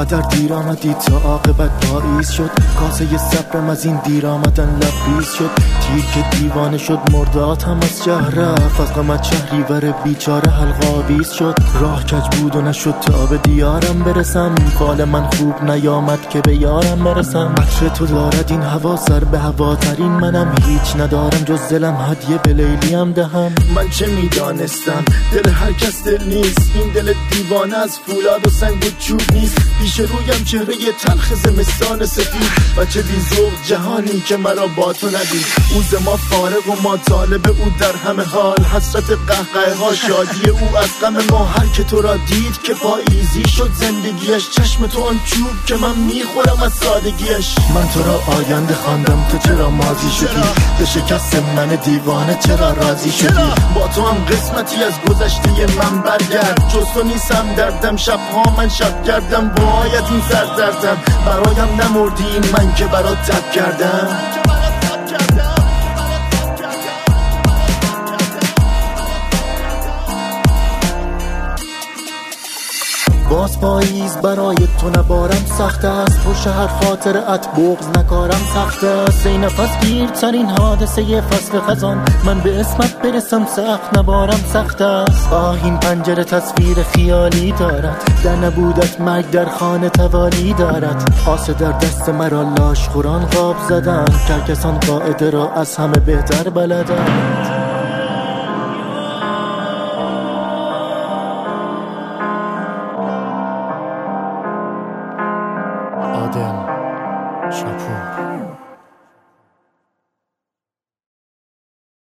انقدر دیر آمدی تا عاقبت پاییز شد. کاسه صبرم از این دیر آمدن لبریز شد. تیر که دیوانه شد مرداد هم از شهر رفت. از غمت شهریور بیچاره حلقاویز شد. راه کج بود و نشد تا به دیارم برسم. فال من خوب نیامد که به یارم برسم. عطر تو دارد این هوا سر به هواترین منم. هیچ ندارم جز دلم هدیه به لیلیم دهم. من چه میدانستم دل هر کس دل نیست. این دل دیوانه از فولاد و سنگ و چوب نیست. پیش رویم چهره تلخ زمستان سفید. بچه بی ذوق جهانی که مرا با تو ندید. او ز ما فارغ و ما طالب او در همه حال. حسرت قهقه ها شادی او از غم ما. هر که تو را دید که پاییزی شد زندگیش. چشم تو آن چوب که من میخورم از سادگیش. من تو را آینده خواندم تو چرا ماضی شدی. به شکست من دیوانه چرا راضی شدی. با تو هم قسمتی از گذشته من برگرد. جز تو نیستم دردم شبها من شب کردم. باید این سردردم برایم نمردی من که برات تب کردم. باز پاییز برای تو نبارم سخت است. پشت هر خاطرت بغض نکارم سخت است. ای نفس گیرترین حادثه فصل خزان. من به اسمت برسم سخت نبارم سخت است. این پنجره تصویر خیالی دارد. در نبودت مرگ در خانه توالی دارد. آسه در دست مرا لاش خوران قاب زدن. کرکسان قاعده را از همه بهتر بلدند. آدم شاپور.